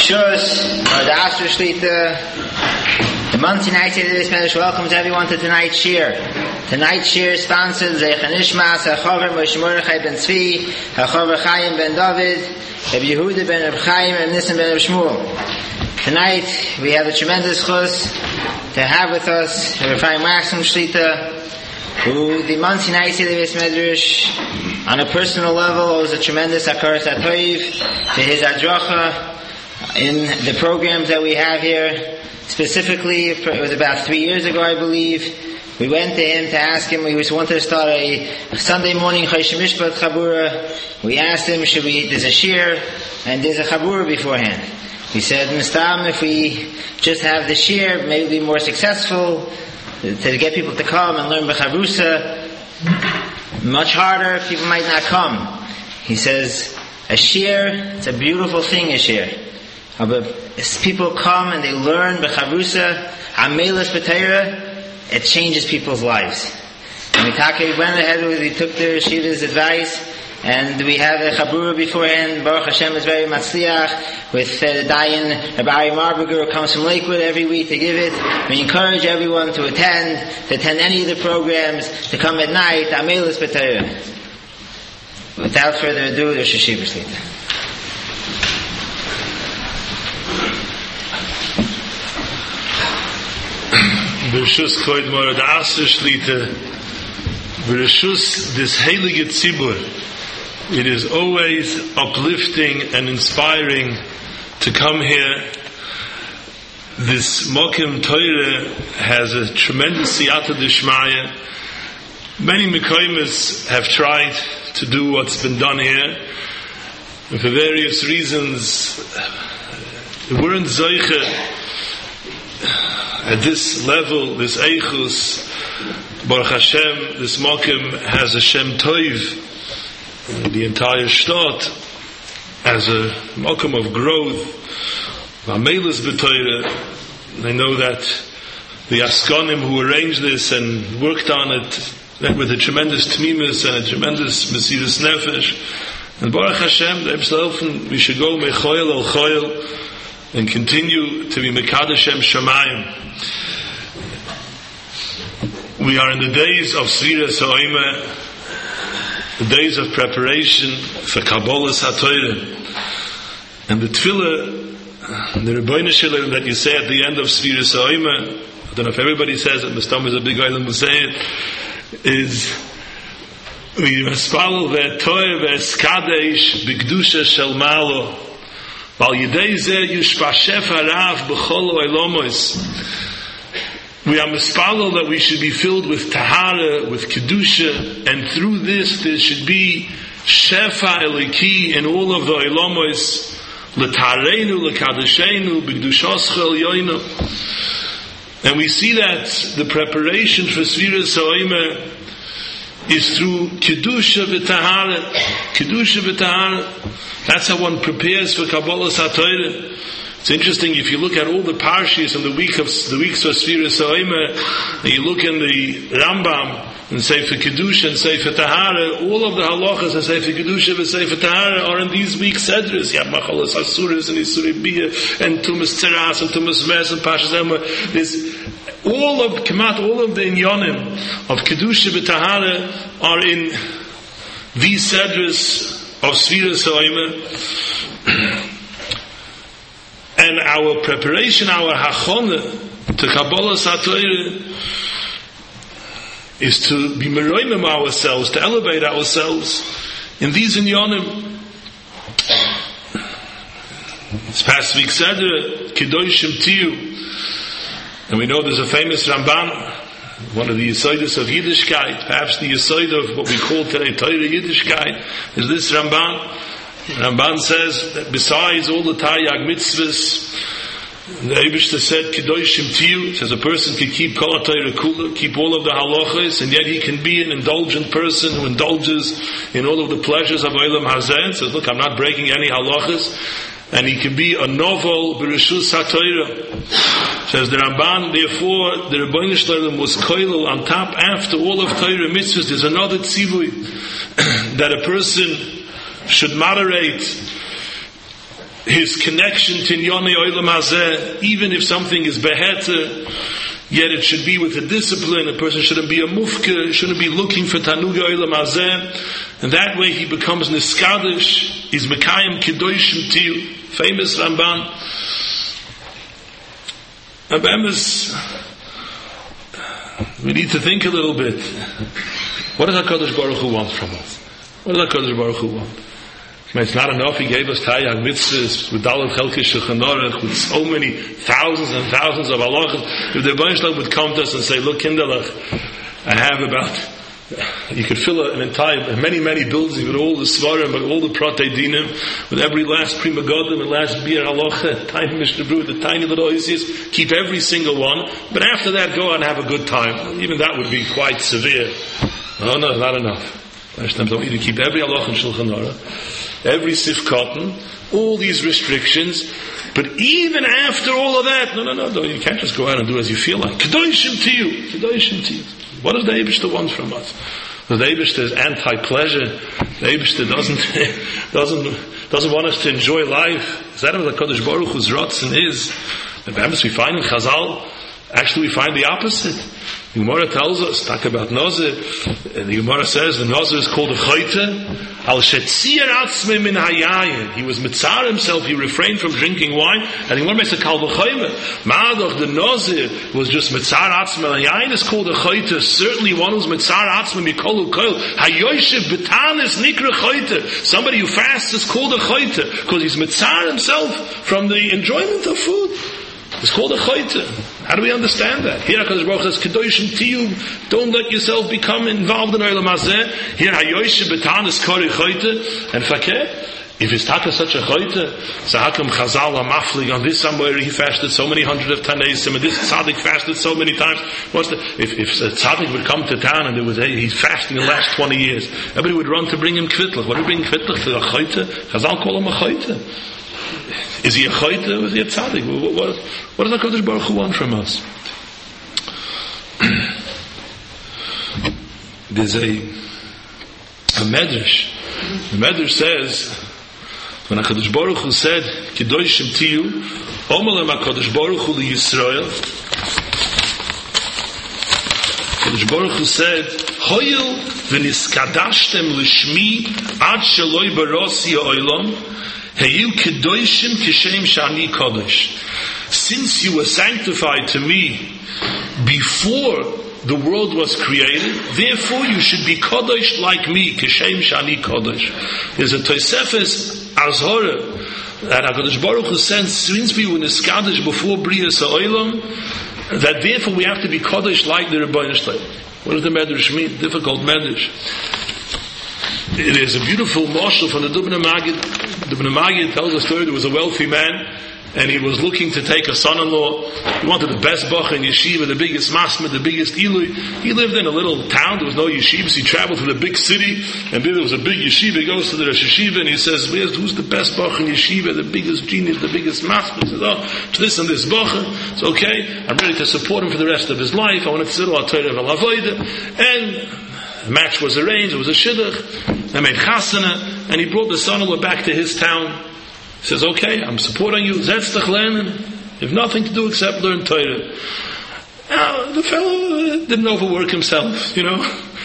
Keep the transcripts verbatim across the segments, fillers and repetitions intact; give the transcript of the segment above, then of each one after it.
Shus, or the Asher Shlita, the Muncie Night Seder Spanish. Welcome to everyone to tonight's shir. Tonight's shir is sponsored Zeichen Ishmas, HaChover Moshe Mordechai ben Tzvi, HaChover Chaim ben David, Rabbi Yehuda ben Reb Chaim, and Nissen ben Reb Shmuel. Tonight we have a tremendous chus to have with us Rabbi Chaim Maxim Shlita, who the Muncie Night Seder Medrash, on a personal level, owes a tremendous hakaras hatoiv to his adracha in the programs that we have here. Specifically, it was about three years ago, I believe, we went to him to ask him, we just wanted to start a Sunday morning Choshen Mishpat Chabura. We asked him, should we, there's a shir, and there's a Chabura beforehand. He said, Mistam, if we just have the shir, maybe we'll be more successful, to get people to come and learn B'chavrusa. Much harder, people might not come. He says, a shir, it's a beautiful thing, a shir. But as people come and they learn B'chavrusa, Amelas B'Teira, it changes people's lives. And we talk, we went ahead, we took the Shiva's advice, and we have a Chabura beforehand. Baruch Hashem is very matzliach, with uh, the Dayan Rabbi Ari Marburger, who comes from Lakewood every week to give it. We encourage everyone to attend, to attend any of the programs, to come at night, Amelas B'Teira. Without further ado, the Shashiva Shlita. B'reshus Kvod Morad Asher Shlita, B'reshus this heilige tzibur. It is always uplifting and inspiring to come here. This Mokim Torah has a tremendous siyata d'shmaya. Many Mekoimis have tried to do what's been done here, and for various reasons they weren't zoiche at this level, this eichus. Baruch Hashem, this Mokim has a Shem Toiv. The entire shtad as a mokum of growth, Amelas B'Teira. I know that the Askanim who arranged this and worked on it with a tremendous tmimus and a tremendous mesirus nefesh. And Baruch Hashem, themselves, we should go mechoyel al choyel and continue to be mekadosh Shem Shamayim. We are in the days of Sfiras Ha'omer, the days of preparation for Kabbalas HaTorah. And the Tefillah, the Rebbeinu Shalom that you say at the end of Sfiras Ha'omer, I don't know if everybody says it, Mistam is a big island who say it, is we respal ve'toy ve'eskadesh b'kedusha shel malo val yidei zeh yushpashef harav b'chol oilomos. We are mispalel that we should be filled with tahara, with kedusha, and through this there should be shefa eliki in all of the ilomos, l'tareinu, l'kadashenu, b'kedushoscha elyoinu. And we see that the preparation for Sfiras Ha'omer is through kedusha v'tahara, kedusha v'tahara. That's how one prepares for Kabbalas HaTorah. It's interesting, if you look at all the parshas in the week of the weeks of Sfiras Ha'omer, and you look in the Rambam and Sefer Kedusha and Sefer Tahara, all of the halachas and Sefer Kedusha and Sefer Tahara are in these weeks sedras. You have Machalas Asuras and Isurei Biyah and Tumas Tzeras and Tumas Mes and Pashas Emor. There's all of Kemat, all of the inyanim of Kedusha and Tahara are in these sedras of Sfiras Ha'omer. And our preparation, our hachona to Kabbalas HaTorah is to be meroimim ourselves, to elevate ourselves in these inyanim. This past week said Kedoshim Tiyu, and we know there's a famous Ramban, one of the Yesodis of Yiddishkeit, perhaps the Yesod of what we call today Torah Yiddishkeit, is this Ramban. Ramban says that besides all the Taryag mitzvahs, the Eibishter said, Kedoshim Tiyu, says a person can keep Kol HaTorah Kula, keep all of the halachas, and yet he can be an indulgent person who indulges in all of the pleasures of Olam Hazeh. Says, look, I'm not breaking any halachas. And he can be a novel B'reshus HaTorah. Says the Ramban, therefore, the Rebbeinu Shalom was koilel on top after all of Torah mitzvahs. There's another tzivui that a person should moderate his connection to Yoni Olam Hazeh, even if something is beheter, yet it should be with a discipline. A person shouldn't be a mufke, shouldn't be looking for Tanuga Olam Hazeh, and that way he becomes niskadish, is Mekayim Kedoshim Tiyu, famous Ramban. Abemis, we need to think a little bit. What does HaKadosh Baruch Hu want from us? What does HaKadosh Baruch Hu want? It's not enough he gave us Tayyag Mitzvahs with Dalad Chelkish Shulchan Aruch with so many thousands and thousands of halachas. If the Rebbeinu would come to us and say, look, Kinderlach, I have about, you could fill an entire, many, many buildings with all the Svarim, with all the Pratei Dinim, with every last Prima Godim and last Beer Halacha, tiny Mishnah Brew, the tiny little Oisius, keep every single one, but after that go out and have a good time. Even that would be quite severe. No, no, not enough. Hashem told you to keep every halacha in Shulchan Aruch, every sif cotton, all these restrictions. But even after all of that, no, no, no, no, you can't just go out and do as you feel like. Kedoshim to you, Kedoshim to you. What does the Eibishter want from us? The Eibishter is anti-pleasure. The Eibishter doesn't doesn't doesn't want us to enjoy life. Is that what the Kodesh Baruch Hu's rotzen is? The Bambas we find in Chazal, actually we find the opposite. The Gemara tells us, talk about Nazir, and the Gemara says the Nazir is called a chayte, al shetzir atzmei min hayayin. He was mitzar himself, he refrained from drinking wine, and the Gemara makes a kal v'chayme. Ma'adoch, the Nazir was just mitzar atzmei hayayin is called a chayte, certainly one who's mitzar atzmei mikol u'kol. Hayoyshev b'tanis nikra chayte. Somebody who fasts is called a chayte, because he's mitzar himself from the enjoyment of food. It's called a chayte. How do we understand that? Here HaKadosh Baruch Hu says, Kedoshim Tiyu, don't let yourself become involved in Olam Hazeh. Here Hayoyshe Betan is Kori Chayte. And Fakir, if it's taka such a chayte, so how come Chazal Maflig on this somewhere he fasted so many hundred of Taneisim, and this tzaddik fasted so many times? What's the, if, if a tzaddik would come to town and there was, hey, he's fasting the last twenty years, everybody would run to bring him kvitlich. What do we bring kvitlich to a chayte? Chazal call him a chayte. Is he a chayte or is he a tzaddik? What, what, what does HaKadosh Baruch Hu want from us? There's a a medrash. The medrash says, when HaKadosh Baruch Hu said, Kedoshim Tiyu, Omelem HaKadosh Baruch Hu li Yisrael, HaKadosh Baruch Hu said, Hoyel v'niskadashtem l'shmi ad sheloi barosi ha'olam, Heyu kedoshim kishem shani kodesh. Since you were sanctified to me before the world was created, therefore you should be kodesh like me, kishem shani kodesh. There's a Tosefes Azhora that HaKadosh Baruch Hu sent, since we were niskadosh before Brias Ha'olam, that therefore we have to be kodesh like the Rebbeinu Shlem. What does the medrash mean? Difficult medrash. It is a beautiful marshal from the Dubna Magid. Dubna Magid tells a story. There was a wealthy man, and he was looking to take a son-in-law. He wanted the best bach in yeshiva, the biggest masma, the biggest ilui. He lived in a little town. There was no yeshivas. He traveled to the big city, and there was a big yeshiva. He goes to the Rosh Yeshiva, and he says, Where's, who's the best bach in yeshiva, the biggest genius, the biggest masma? He says, oh, it's this and this bach. It's okay. I'm ready to support him for the rest of his life. I want to sit on Torah of Alavoida. And the match was arranged. It was a shidduch. They made chasana, and he brought the son-in-law back to his town. He says, okay, I'm supporting you. Zetztach lernen. You have nothing to do except learn Torah. Now, the fellow didn't overwork himself, you know.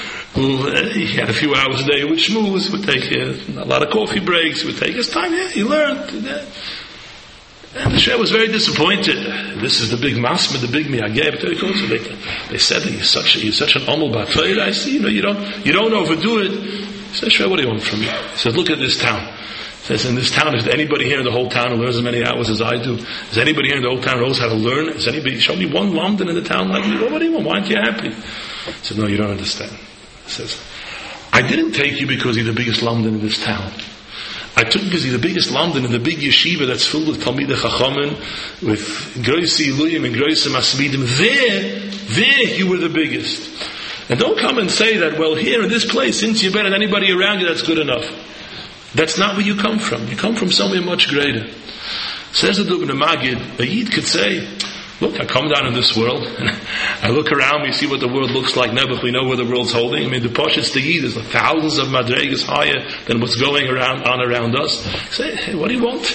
He had a few hours a day with shmooze. He would take a lot of coffee breaks. He would take his time. Yeah, he learned. And the Sheh was very disappointed. This is the big masma, the big miyageh. They, they said that you're such, a, you're such an omel b'atayr. I see, you know, you don't, you don't overdo it. He said, Sheh, what do you want from me? He says, look at this town. He says, in this town, is there anybody here in the whole town who learns as many hours as I do? Is there anybody here in the whole town who knows how to learn? Is anybody, show me one London in the town like me? Well, what do you want? Why aren't you happy? He said, no, you don't understand. He says, I didn't take you because you're the biggest London in this town. I took because you're the biggest London in the big yeshiva that's filled with Talmidei Chachamim, with Groisi Iluyim and Groisi Masmidim. There, there you were the biggest. And don't come and say that, well, here in this place, since you're better than anybody around you, that's good enough. That's not where you come from. You come from somewhere much greater. Says the Dubna Magid, a Yid could say, Look, I come down in this world, and I look around me, see what the world looks like now, but we know where the world's holding. I mean, the Pashas Tegi, there's thousands of madregas higher than what's going around on around us. You say, hey, what do you want?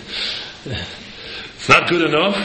It's not good enough.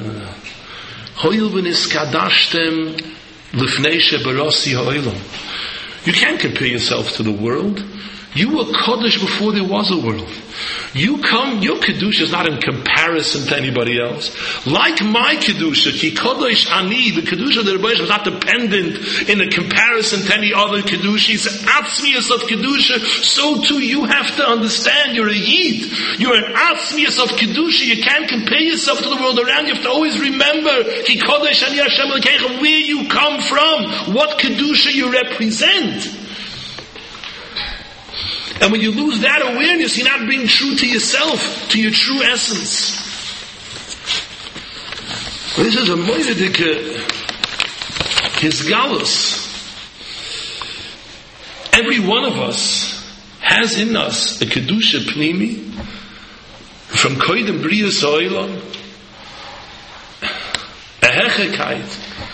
You can't compare yourself to the world. You were Kodesh before there was a world. You come, your Kedusha is not in comparison to anybody else. Like my Kedusha, Ki Kodesh Ani, the Kedusha of the Rebbe was not dependent in a comparison to any other Kedusha. It's Atzmius of Kedusha. So too you have to understand you're a Yid. You're an Atzmius of Kedusha. You can't compare yourself to the world around you. You have to always remember Ki Kodesh Ani Hashem Elokeichem, where you come from, what Kedusha you represent. And when you lose that awareness, you're not being true to yourself, to your true essence. This is a moededike hisgalus. Every one of us has in us a kedusha pnimi from koydem brias ha'olam, a hechekait,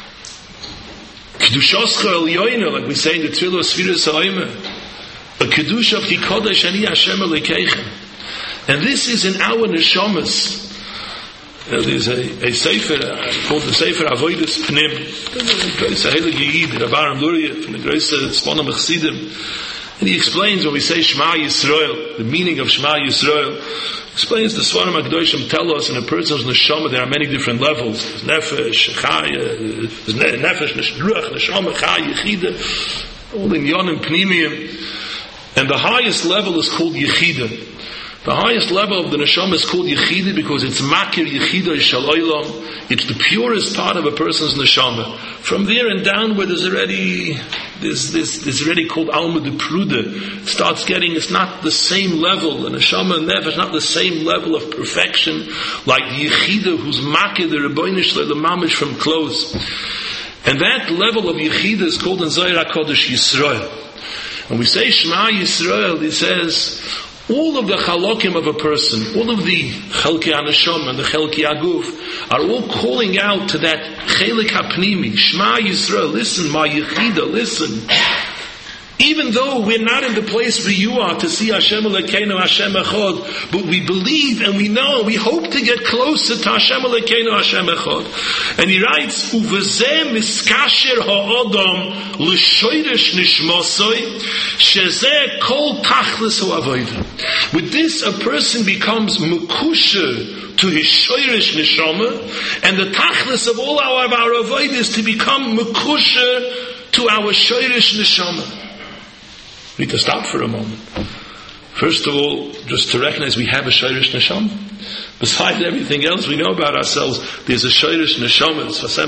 kedushoscha elyoina, like we say in the Tefillah Sfiras Ha'omer. A kedusha of Ki Kodesh Ani Hashem Elokeichem, and this is in our neshamas. Uh, there's a, a sefer uh, called the Sefer Avodas Pnim. It's a heilige Yid, Rav Aharon Luria from the Great Tzponim Chassidim, and he explains when we say Shema Yisrael, the meaning of Shema Yisrael. Explains the Svarim HaKadoshim tell us in a person's neshama there are many different levels. There's nefesh, chaya, there's nefesh, ruach, neshama, chaya, yechida, all in yonim pnimiyim. And the highest level is called Yechida. The highest level of the neshama is called Yechida because it's Makir Yechida Shel Olam. It's the purest part of a person's neshama. From there and downward, there's already there's this there's already called Alma de Pruda. It starts getting, it's not the same level. The neshama and nefesh not the same level of perfection like Yechida, who's Makir the Rebbeinu Shlei the Mamish from close. And that level of Yechida is called in Zohar HaKodesh Yisrael. When we say Shema Yisrael, he says, all of the chalokim of a person, all of the chelki haneshama and the chelki aguf, are all calling out to that chelik hapnimi, Shema Yisrael, listen, my Yechida, listen. Even though we're not in the place where you are to see Hashem Elokeinu, Hashem Echad, but we believe and we know, we hope to get closer to Hashem Elokeinu, Hashem Echad. And he writes, Uvezeh miskasher ha'odam l'shoyresh nishmosoi, shezeh kol tachlis ha'avodah. With this, a person becomes mekusher to his shoyresh neshama, and the tachlis of all our, our avodah is to become mekusher to our shoyresh neshama. We need to stop for a moment. First of all, just to recognize we have a shayrish neshama. Besides everything else we know about ourselves, there's a shayrish neshama.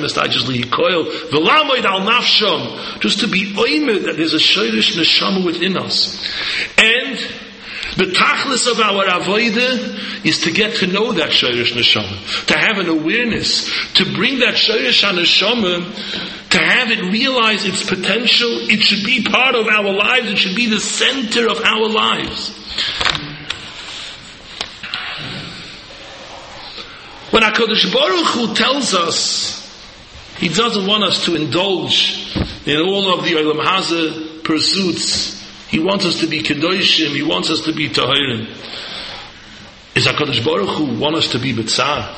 Just to be oimed that there's a shayrish neshama within us. And the tachlis of our avodah is to get to know that shayrish neshama, to have an awareness, to bring that shayrish neshama, to have it realize its potential. It should be part of our lives. It should be the center of our lives. When HaKadosh Baruch Hu tells us He doesn't want us to indulge in all of the Olam Hazeh pursuits, He wants us to be Kedoshim, He wants us to be Tahirim. Is HaKadosh Baruch Hu want us to be B'tzar?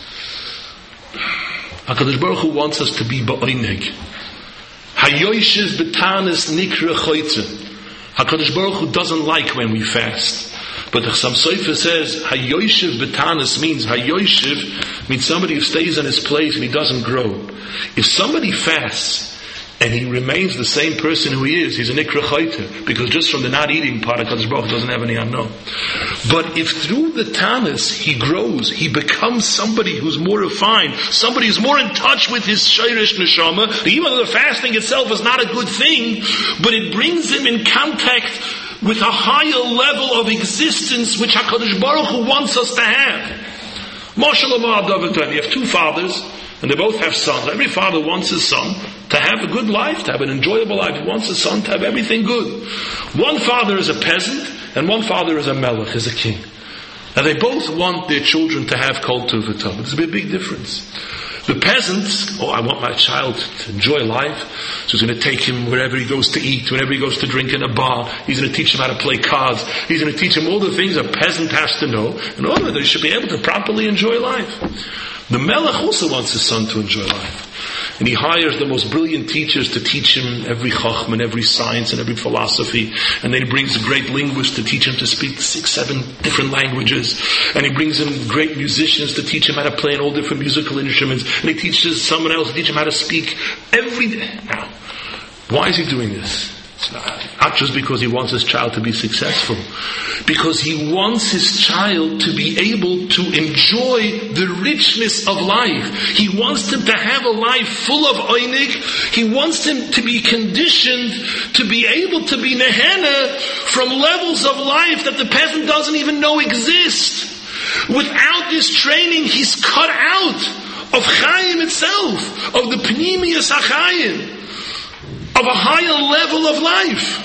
HaKadosh Baruch Hu wants us to be ba'oineg. Hayoyshiv b'tanis nikra choytze. HaKadosh Baruch Hu doesn't like when we fast. But the Chassam Sofer says, Hayoyshiv b'tanis means, Hayoyshiv means somebody who stays in his place and he doesn't grow. If somebody fasts, and he remains the same person who he is, he's a nikra choyte, because just from the not eating part, HaKadosh Baruch Hu doesn't have any unknown. But if through the tanis he grows, he becomes somebody who's more refined, somebody who's more in touch with his shayrish neshama, even though the fasting itself is not a good thing, but it brings him in contact with a higher level of existence which HaKadosh Baruch Hu wants us to have. Moshe Lamar David, you have two fathers, and they both have sons. Every father wants his son to have a good life, to have an enjoyable life. He wants his son to have everything good. One father is a peasant, and one father is a melech, is a king. And they both want their children to have kol tuv v'tov. There's a big difference. The peasant, oh, I want my child to enjoy life, so he's going to take him wherever he goes to eat, whenever he goes to drink in a bar. He's going to teach him how to play cards. He's going to teach him all the things a peasant has to know in order that he should be able to properly enjoy life. The Melech also wants his son to enjoy life. And he hires the most brilliant teachers to teach him every chachma and every science and every philosophy. And then he brings a great linguist to teach him to speak six, seven different languages. And he brings in great musicians to teach him how to play on all different musical instruments. And he teaches someone else to teach him how to speak every day. Now, why is he doing this? It's not, not just because he wants his child to be successful. Because he wants his child to be able to enjoy the richness of life. He wants him to have a life full of einig. He wants him to be conditioned to be able to be nehena from levels of life that the peasant doesn't even know exist. Without this training, he's cut out of Chaim itself, of the Pnimius HaChaim, of a higher level of life.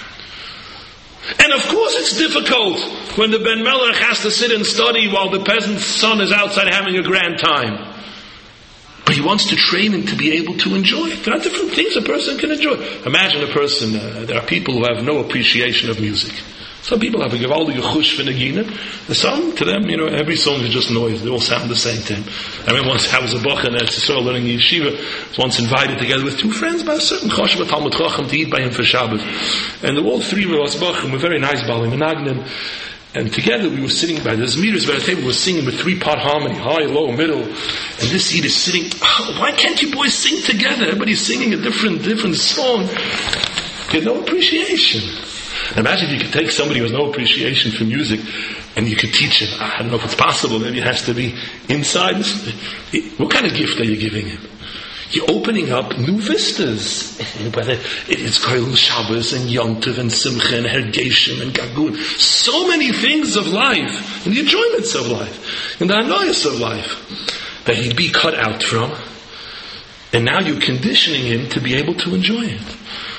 And of course it's difficult when the Ben Melech has to sit and study while the peasant's son is outside having a grand time. But he wants to train him to be able to enjoy it. There are different things a person can enjoy. Imagine a person, uh, there are people who have no appreciation of music. Some people have a gewaldige chush for negina. Some, to them, you know, every song is just noise. They all sound the same to him. I remember once I was a bocher in Eretz Yisrael learning yeshiva. I was once invited together with two friends by a certain choshev Talmud Chacham to eat by him for Shabbos. And all three of us bochim were very nice balim menagnim. And together we were sitting by the Zmiris by the table. We were singing with three-part harmony, high, low, middle. And this Yid is sitting. Oh, why can't you boys sing together? Everybody's singing a different, different song. They had no appreciation. Imagine if you could take somebody who has no appreciation for music and you could teach him. I don't know if it's possible. Maybe it has to be inside. What kind of gift are you giving him? You're opening up new vistas. Whether it's Koil Shabbos and Yom Tov and Simcha and Hergeshim and Gagun. So many things of life and the enjoyments of life and the annoyance of life that he'd be cut out from. And now you're conditioning him to be able to enjoy it.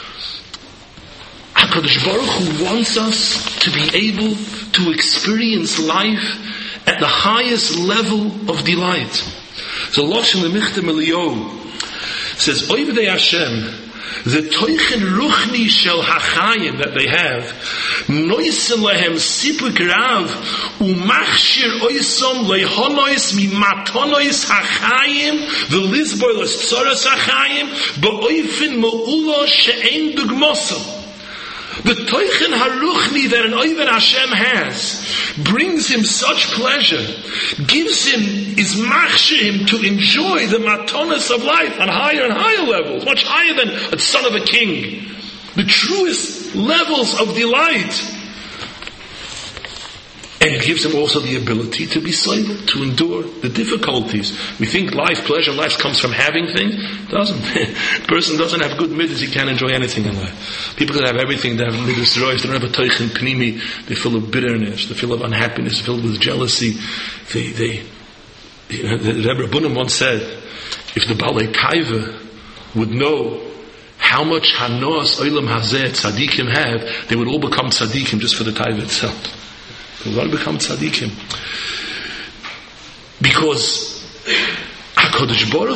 HaKadosh Baruch Hu wants us to be able to experience life at the highest level of delight. So Lashon L'Michtam Eliyahu says, Oivdei Hashem, the Toichen Ruchni Shel HaChayim that they have, Noisen Lehem Sipuk Rav, Umachshir Oisom Lehonois Mimatonois HaChayim, the Lizboilos Tzoros HaChayim, Ba'oifin Mo'ulo She'en Dugmosel. The Toichen Haruchni that an Oived Hashem has brings him such pleasure, gives him, is machshir him to enjoy the matonas of life on higher and higher levels, much higher than a son of a king. The truest levels of delight. And it gives him also the ability to be silent, to endure the difficulties. We think life, pleasure in life comes from having things. It doesn't. A person doesn't have good midas, he can't enjoy anything in life. People that have everything, they have midas rois, they don't have a toichen pnimi, they're full of bitterness, they're full of unhappiness, they're filled with jealousy. They, they, you know, the Rebbe Rabbanim once said, if the Balei Taiva would know how much Hanos Olam Hazeh tzaddikim have, they would all become tzaddikim just for the Taiva itself. We want to become tzaddikim. Because HaKadosh Baruch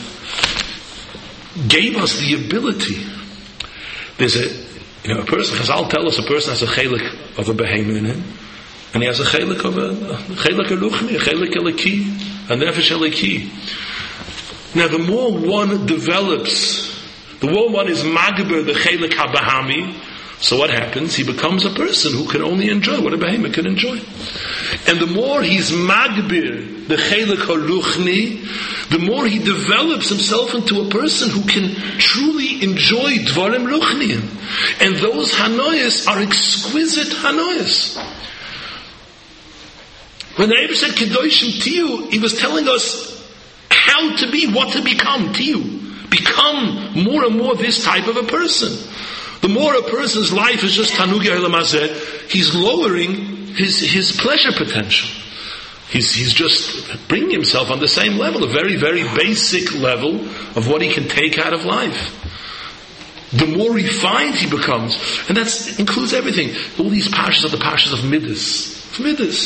Hu gave us the ability. There's a, you know, a person, Chazal tell us a person has a chelik of a behemoth in him, and he has a chelik of a, a chelik eluchni, a chelik eliki, a nefesh eliki. Now the more one develops, the more one is magber, the chelik habahami, so what happens? He becomes a person who can only enjoy what a behemoth can enjoy. And the more he's magbir, the chelik haruchni, the more he develops himself into a person who can truly enjoy dvarim ruchniim. And those hanoyas are exquisite hanoyas. When the Rebbe said Kedoshim Tiyu, he was telling us how to be, what to become Tiyu. Become more and more this type of a person. The more a person's life is just Tanugi Olam Hazeh, he's lowering his, his pleasure potential. He's, he's just bringing himself on the same level, a very, very basic level of what he can take out of life. The more refined he becomes, and that includes everything. All these parshas are the parshas of Midas. Midas.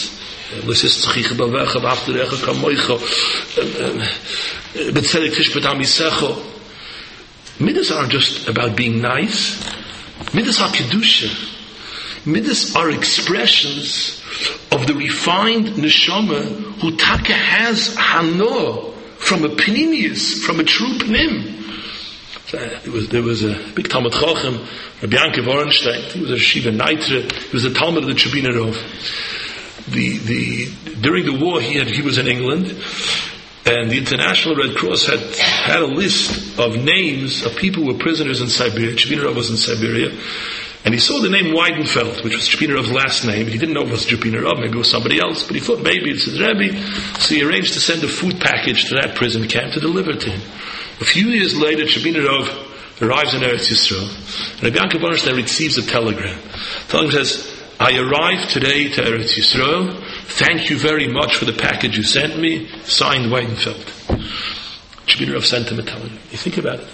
Midas aren't just about being nice. Midas are kedusha. Midas are expressions of the refined neshama who taka has hano from a pnimius, from a true pnim. There was, there was a big Talmud Chochem, Rabbi Yankov Orenstein. He was a Shiva Naitra. He was a Talmud of the Tribuna Rov. The the during the war, he had he was in England, and the International Red Cross had had a list of names of people who were prisoners in Siberia. Tribuna Rov was in Siberia, and he saw the name Weidenfeld, which was Tribuna Rov's last name. He didn't know it was Tribuna Rov, maybe it was somebody else, but he thought maybe it's his Rebbe. So he arranged to send a food package to that prison camp to deliver to him. A few years later, Tribuna Rov arrives in Eretz Yisrael, and Rabbi Yankov Orenstein receives a telegram. The telegram says, "I arrived today to Eretz Yisrael. Thank you very much for the package you sent me. Signed, Weidenfeld." Tribuna Rov sent him a telegram. You think about it.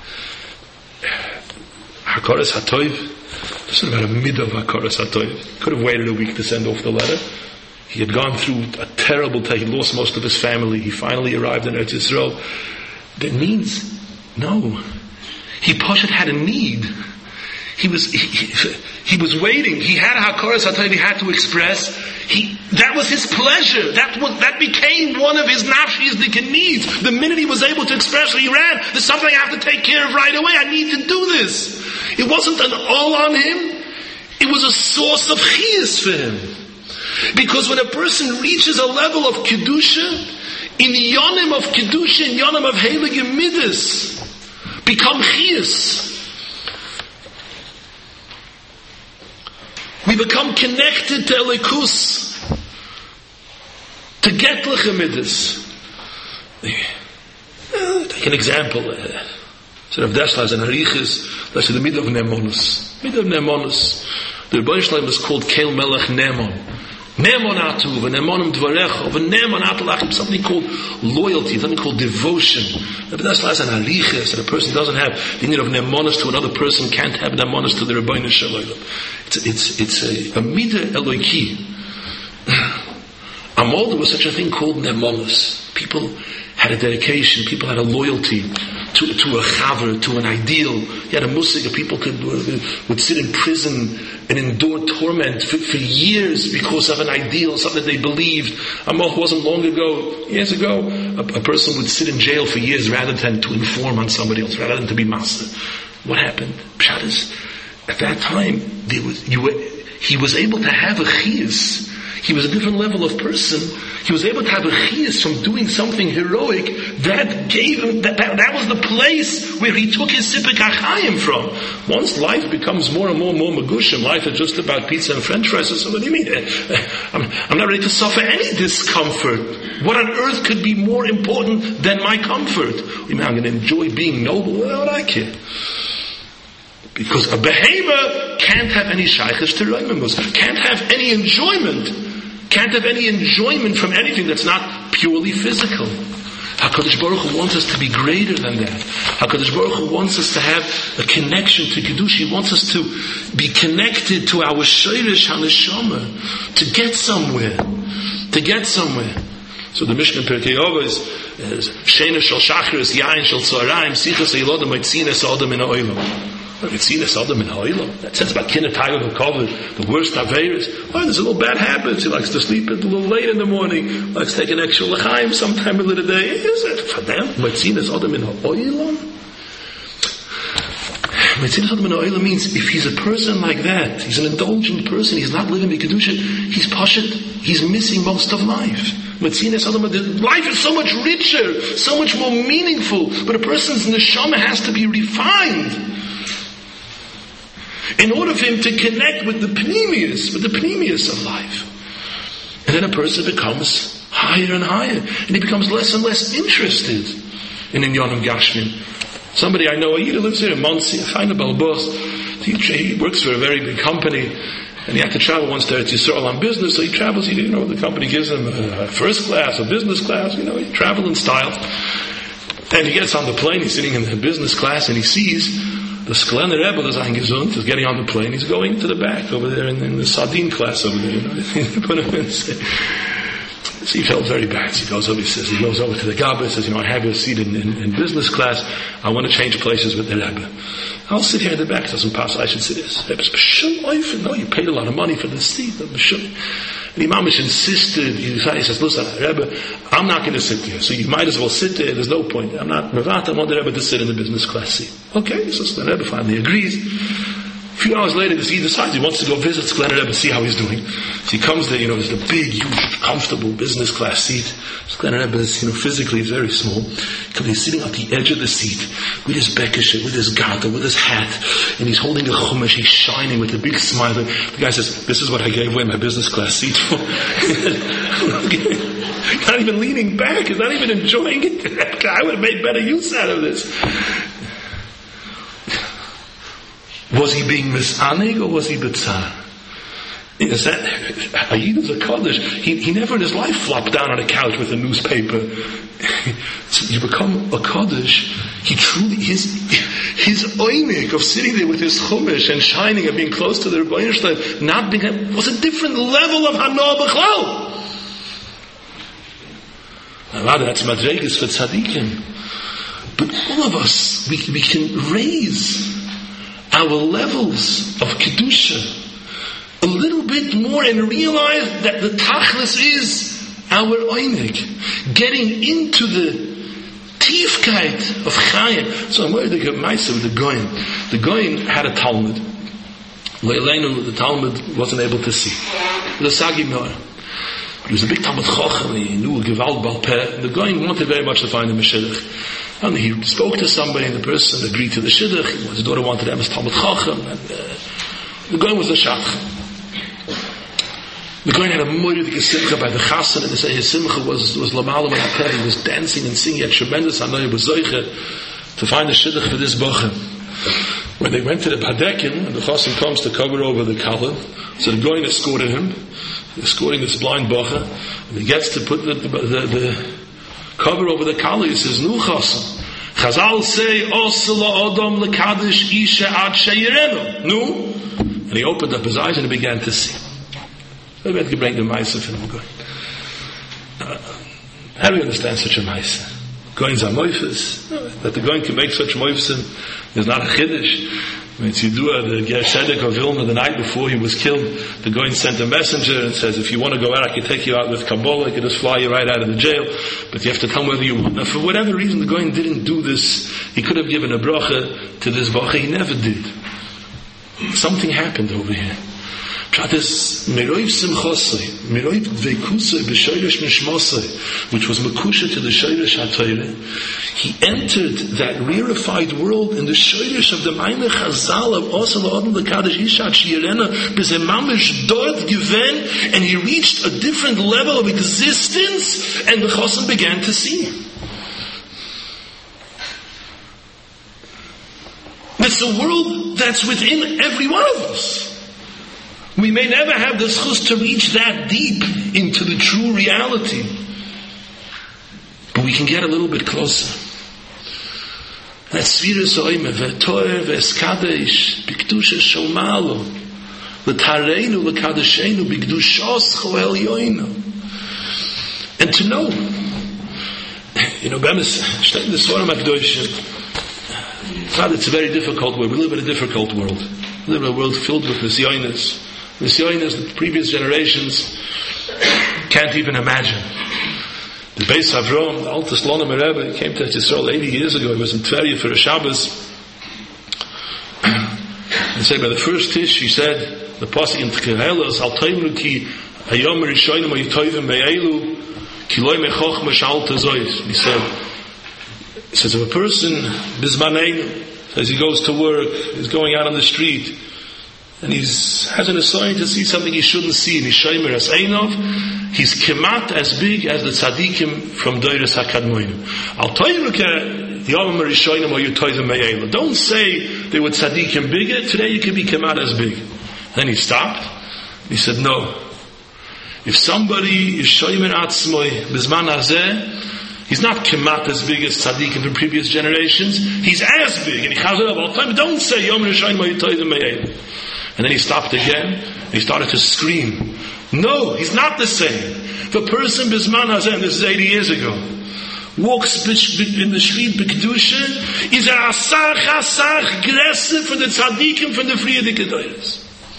Hakaras HaToiv. This is about a mid of Hakaras HaToiv. Could have waited a week to send off the letter. He had gone through a terrible day. He lost most of his family. He finally arrived in Eretz Yisrael. That means, no. He Pashat had a need. He was he, he, he was waiting. He had a hakaras hatov he had to express. He that was his pleasure. That was that became one of his nafshizdik needs. The minute he was able to express, he ran. There's something I have to take care of right away. I need to do this. It wasn't an all on him. It was a source of chiyus for him. Because when a person reaches a level of kedusha, in yonim of kedusha, in yonim of heilige midas, become chiyus. We become connected to Elikus, to get l'chemidas. Take an example. Instead of Deshlas and Harichis, let's say the midah of Nemonus. Midah of Nemonus. The Rebbeinu Shalom is called Kel Melech Nemon. Nemon atu, v'nemonim dvarecha, v'nemon atalachim, something called loyalty, something called devotion. But that's last an halichas, that a person doesn't have the need of nemonis to another person, can't have nemonis to the Rebbeinu Shalom. It's, it's, it's a, a midah eloki. Amol, there was such a thing called nemonis. People had a dedication, people had a loyalty to, to a chaver, to an ideal. You had a musig, people could, would sit in prison and endure torment for, for years because of an ideal, something they believed. Amol wasn't long ago, years ago, a, a person would sit in jail for years rather than to inform on somebody else, rather than to be master. What happened? Pshat is, at that time, there was, you were, he was able to have a chiyus. He was a different level of person. He was able to have a chiyus from doing something heroic that gave him, that, that, that was the place where he took his sipik achayim from. Once life becomes more and more and more magushim, life is just about pizza and french fries. So what do you mean? I'm, I'm not ready to suffer any discomfort. What on earth could be more important than my comfort? You mean I'm going to enjoy being noble? Well, what do I care? Because a behemoth can't have any shaykhs to reimamus, can't have any enjoyment, can't have any enjoyment from anything that's not purely physical. HaKadosh Baruch Hu wants us to be greater than that. HaKadosh Baruch Hu wants us to have a connection to Kiddush. He wants us to be connected to our Shayrish HaNeshama, to get somewhere, to get somewhere. So the Mishnah in Pirkei Avos is Sheina Shel Shachris, Yain Shel Tzarayim, Sichas Eilodim, Maitzinas Adam in Ha'olam. Maitzinas Adam in Ha'olam. That says about Kinatayim HaKavod, the worst Averis. Oh, there's a little bad habits. He likes to sleep a little late in the morning, likes to take an extra L'chaim sometime in the day. Is it for them? Maitzinas Adam in Ha'olam? Maitzinas Adam in Ha'olam means if he's a person like that, he's an indulgent person, he's not living in Kedusha, he's pashat, he's missing most of life. Life is so much richer, so much more meaningful, but a person's neshama has to be refined in order for him to connect with the pneumius, with the pneumius of life. And then a person becomes higher and higher, and he becomes less and less interested in Inyanim Gashmin. Somebody I know, he lives here in Monsey, I find a balbos, he, he works for a very big company, and he had to travel once to Eretz Yisrael on business, so he travels, he, you know, the company gives him a first class, a business class, you know, he travel in style. And he gets on the plane, he's sitting in the business class, and he sees The Sklener Rebbe is eingesund, is getting on the plane. He's going to the back over there in, in the sardine class over there. You know, put him in. So he felt very bad. So he goes over. He says he goes over to the Gabba. Says, you know, I have a seat in, in, in business class. I want to change places with the Rebbe. I'll sit here in the back. It doesn't pass. I should sit here. Rebbe says, no, you paid a lot of money for this seat. And the Imamish insisted. He says, listen, Rebbe, I'm not going to sit there. So you might as well sit there. There's no point. I'm not Mavat. I want the Rebbe to sit in the business class seat. Okay, so the Rebbe finally agrees. A few hours later, he decides he wants to go visit Sklener Rebbe, see how he's doing. So he comes there, you know, there's the big, huge, comfortable business class seat. Sklener Rebbe is, you know, physically is very small. He's sitting at the edge of the seat with his bekeshe, with his gata, with his hat, and he's holding a chumash. He's shining with a big smile. The guy says, "This is what I gave away my business class seat for." Not even leaning back. He's not even enjoying it. I would have made better use out of this. Was he being misanig or was he bitzar? Is that a Yid is a Kaddish? He, he never in his life flopped down on a couch with a newspaper. So you become a Kaddish. He truly his his oinik of sitting there with his chumash and shining and being close to the Rebbeinu Shalom, not being was a different level of Hanoah B'chlal. Rather, that's madregas for tzaddikim. But all of us, we we can raise our levels of kedusha a little bit more and realize that the tachlis is our oinig, getting into the tiefkeit of chayim. So I'm worried to get myself with the goyim. The goyim had a Talmud. Leilenu, the Talmud wasn't able to see. The Sagi Noah. He was a big Talmud Chochem. He knew a Gewalt Baal Peh. The goyim wanted very much to find him a shidduch. And he spoke to somebody, and the person agreed to the shidduch. His daughter wanted him as Talmud Chacham, and uh, the goyim was a shach. The goyim had a moiridik simcha by the chassan, and they say his simcha was was lamalam and he was dancing and singing. He had tremendous anoy was zoiche to find a shidduch for this bocha. When they went to the padekin, and the chassan comes to cover over the kala, so the goyim escorted him, escorting this blind bocha, and he gets to put the the, the, the cover over the kala. He says, "Nu chassan." Chazal say, "Osla Adam lekadish isha ad sheyirenu." Nu, and he opened up his eyes and he began to see. Maybe I could bring the ma'aseh for him. Uh, how do you understand such a ma'aseh? Goins are moifes. That the goin can make such moifes is not a chiddush. I mean, Tzidua, the Ger Shedek of Vilna, the night before he was killed, the goin sent a messenger and says, if you want to go out, I can take you out with Kabbalah, I can just fly you right out of the jail, but you have to tell me whether you want. Now, for whatever reason, the goin didn't do this. He could have given a bracha to this bracha. He never did. Something happened over here. This Meroiv Simchosai, Meroiv Dveikusai B'Shoyresh Nishmosai, which was Mekusha to the Shoyresh HaTorah, he entered that rarefied world in the Shoyresh of the Maimeh Chazal of Osel Odom L'Kadosh Ishat Shirena B'Zemamish Dort Given, and he reached a different level of existence, and the Chosim began to see. It's a world that's within every one of us. We may never have the schus to reach that deep into the true reality, but we can get a little bit closer. That's Sfiras Oime, V'Toer V'Eskadesh, B'Kedusha Shomalo, L'Tareinu L'Kadeshenu, B'Kedushos Choel Yoinu. And to know, you know, Bemis, steht in the Sforim HaKadoshim, it's a very difficult world. We live in a difficult world. We live in a world filled with nisyonos. Nisyonos that the previous generations can't even imagine. The Beis Avrom, the Altus Lona Rebbe, came to Yisrael eighty years ago. He was in Tveria for a Shabbos. And said by the first Tish, he said, the Pasuk in Tkehelas, Al Taimru ki Hayom Rishonim Hayitoivim Be'elu Ki Loi Mechoch Meshal Tezois. He said, he says, if a person, Bizmanein, as he goes to work, he's going out on the street, and he's has an assignment to see something he shouldn't see, and he's Shomer as Einov, he's kemat as big as the tzaddikim from Doiros HaKadmonim. Al Toiruke, Yom Rishonim or Yutoivim Me'ela. Don't say they were tzaddikim bigger, today you can be kemat as big. Then he stopped, he said, no. If somebody is Shomer Atzmoi, Bizman Hazeh, He's not kemat as big as tzaddikim from previous generations. He's as big. And he chazed up all the time, don't say Yom Rishayim Ma'yitoyim Me'elim. And then he stopped again, and he started to scream. No, he's not the same. The person Bisman Hazen, this is eighty years ago, walks in the street b'kedusha, is a asach asach gresse for the tzaddikim from the Friedrich Gedoyres.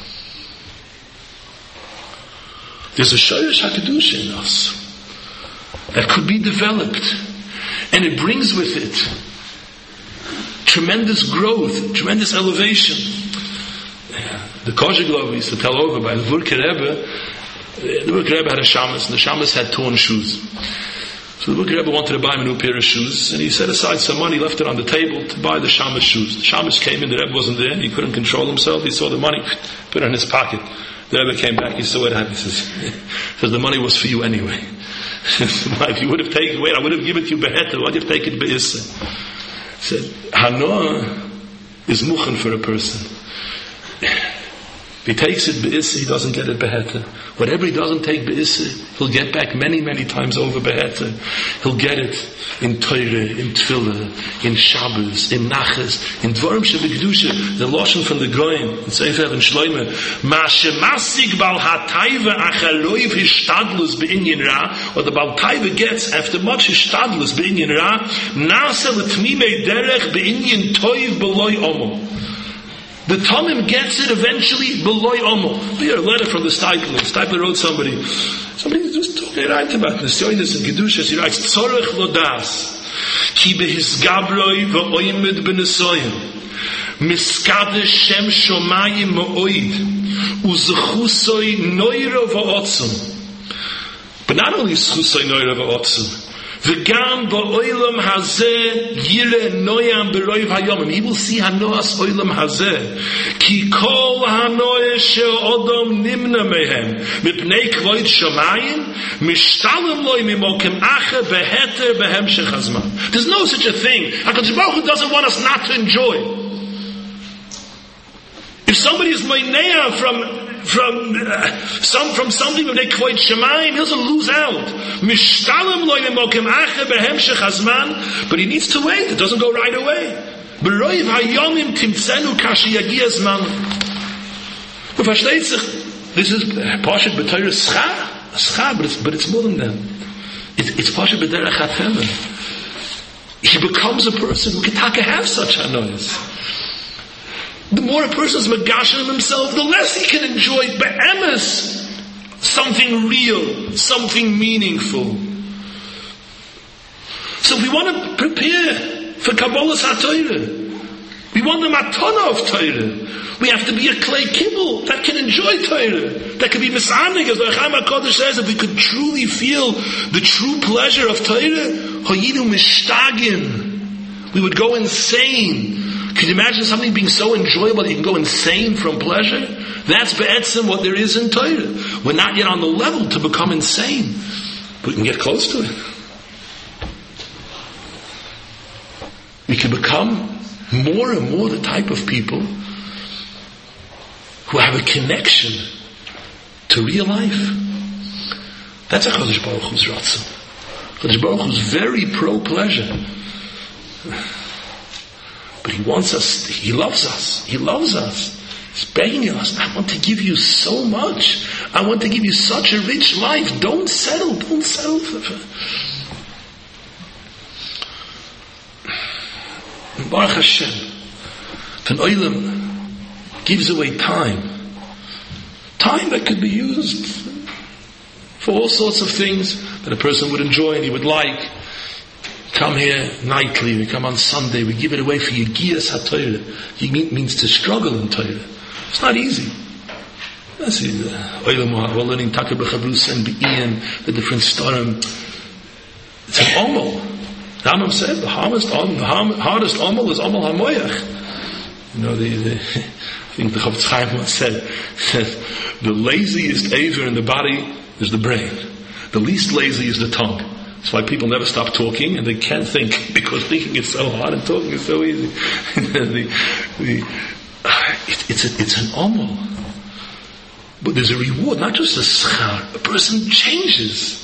There's a shoresh HaKedusha in us that could be developed, and it brings with it tremendous growth, tremendous elevation. The Kozheglov used to tell over by the Vurke Rebbe. The Vurke Rebbe had a shamus, and the shamus had torn shoes. So the Vurke Rebbe wanted to buy him a new pair of shoes, and he set aside some money, left it on the table to buy the shamus shoes. The shamus came in, the Rebbe wasn't there, he couldn't control himself, he saw the money, put it in his pocket. The Rebbe came back, he saw what happened, he says, says the money was for you anyway. If you would have taken, wait, I would have given it to you beheter, why did you take it be'issa? He said, Hanoah is muchen for a person. If he takes it be'issa, he doesn't get it beheter. Whatever he doesn't take be'issa, he'll get back many, many times over beheter. He'll get it in Torah, in Tefillah, in Shabbos, in Nachas, in Dvarim Shebekdusha, the Lashon from the Goyim, in Sefer and Shloime, Ma shemasig bal hatayva achaloiv hishtadlus be'inyin ra, or the bal taiva gets after much hishtadlus be'inyin ra, nasa l'tmimei derech be'inyin toiv b'loi omo. The Tomim gets it eventually beloy omo. Here, a letter from the Steipler. Steipler wrote somebody. Somebody just talking right about this. Yonis and Kedushas. He writes, Tzorech lodas, ki behisgabroi v'oimed b'nesoyim, miskade shem shomayim mo'oid, uzechusoi noira v'otzum. But not only zechusoi noira v'otzum, V'gam ba'olam hazeh yire noyam b'roiv hayomim. He will see hanoas olam hazeh. Ki kol hanoah she'odom nimna mehem. Mipnei kvoid shamayim. Mishtalim loy mimokem ache beheter behemshech hazman. There's no such a thing. HaKadosh Baruch Hu doesn't want us not to enjoy. If somebody is moineah from from uh, some from something that they quote Shemaim, he doesn't lose out. Mishtalim loy memokem ache behemshech hazman, but he needs to wait. It doesn't go right away. B'roiv hayomim timtzenu kashi yagia zman. Du versteht sich? This is Pashat b'Torah schar, schar, but it's but it's more than that. It's it's Pashat b'derech hatefillah. He becomes a person who can have such a noise. The more a person is megashim himself, the less he can enjoy be'emes, something real, something meaningful. So we want to prepare for Kabbalas HaTorah. We want the matana of Torah. We have to be a clay kibble that can enjoy Torah, that can be misanig, as the Chaim HaKadosh says. If we could truly feel the true pleasure of Torah, hoyidu mishtagin, we would go insane. Can you imagine something being so enjoyable that you can go insane from pleasure? That's be'etzim what there is in Torah. We're not yet on the level to become insane, but we can get close to it. We can become more and more the type of people who have a connection to real life. That's HaKadosh Baruch Hu's ratzon. HaKadosh Baruch Hu's very pro-pleasure. But He wants us, He loves us, He loves us. He's begging us, I want to give you so much. I want to give you such a rich life. Don't settle, don't settle for it. Baruch Hashem, Van Olam gives away time. Time that could be used for all sorts of things that a person would enjoy and he would like. Come here nightly, we come on Sunday, we give it away for Yegiyas HaTorah. Yegiyas means to struggle in Torah. It's not easy. That's it. We're learning Taka B'Chavrus and B'Iyan, the different Storim. It's an Omel. Rambam said, the hardest, the hardest Omel is Omel HaMoyach. You know, the, the, I think the Chofetz Chaim once said, said, the laziest aver in the body is the brain. The least lazy is the tongue. That's why people never stop talking, and they can't think, because thinking is so hard and talking is so easy. the, the, uh, it, it's, a, it's an omel. But there's a reward, not just a schar. A person changes.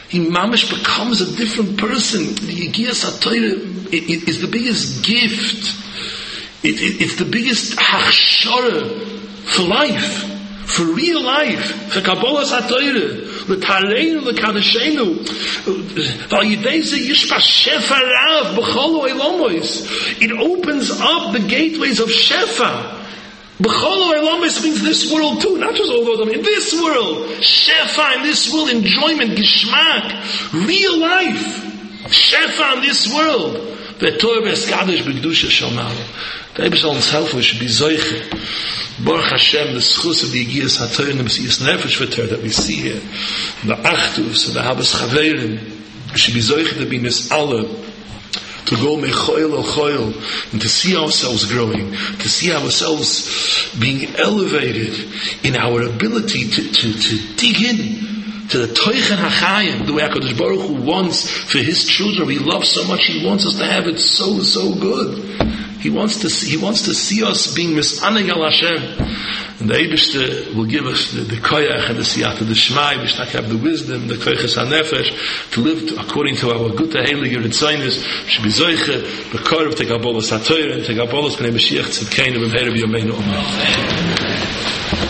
He mamish becomes a different person. The Yigiyas HaTorah is the biggest gift. It, it, it's the biggest hachshara for life, for real life, for Kabbalas HaTorah, l'tareinu, l'kadashenu, v'al yidei ze yishpach shefa rav b'chol oilomois. It opens up the gateways of shefa. B'chol oilomois means this world too, not just all of them. In this world, shefa in this world, enjoyment, gishmak, real life, shefa in this world. V'torah v'eskadish b'kedusha shalmanu. The Rebbe shall himself should be zoiche. Baruch Hashem, the schus of the Yigiyas HaTorah and the Mesias Nefesh v'Torah that we see here, the Achdus, the Habas Chaverim, should be zoiche to be mis'ala, to go mechoil el choil, and to see ourselves growing, to see ourselves being elevated in our ability to, to, to dig in to the Toichen HaChayim, the way HaKadosh Baruch Hu wants for His children. He loves so much, He wants us to have it so, so good. He wants to see, He wants to see us being mis'aneg al Hashem. And the Eibishter will give us the, the koyach and the siyata, the shmai, we should have the wisdom, the koyches hanefesh, to live to, according to our gute heilige ritzonis, should be zoiche, bekorv, te Kabbalas HaTorah, and te Kabbalas b'nei Mashiach tzidkeinu b'mheira b'yomeinu amen.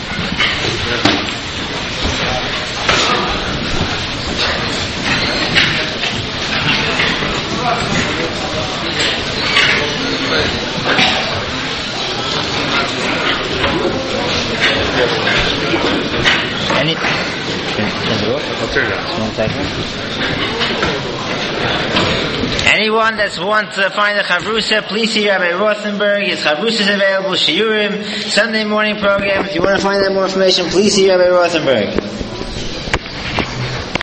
Any, anyone that wants to find a chavrusa, please see Rabbi Rothenberg. His chavrusa is available. Shiurim, Sunday morning program. If you want to find out more information, please see Rabbi Rothenberg.